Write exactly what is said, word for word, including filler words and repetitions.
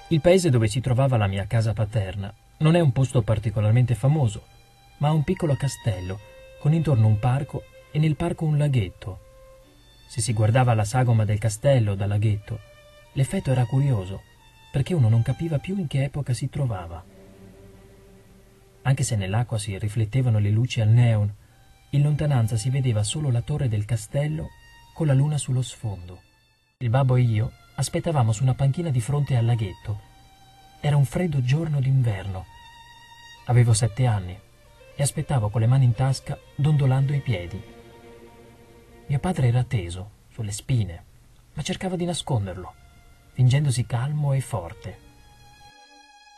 Il paese dove si trovava la mia casa paterna non è un posto particolarmente famoso, ma ha un piccolo castello, con intorno un parco e nel parco un laghetto. Se si guardava la sagoma del castello dal laghetto, l'effetto era curioso, perché uno non capiva più in che epoca si trovava. Anche se nell'acqua si riflettevano le luci al neon, in lontananza si vedeva solo la torre del castello con la luna sullo sfondo. Il babbo e io aspettavamo su una panchina di fronte al laghetto. Era un freddo giorno d'inverno. Avevo sette anni e aspettavo con le mani in tasca, dondolando i piedi. Mio padre era teso, sulle spine, ma cercava di nasconderlo, fingendosi calmo e forte.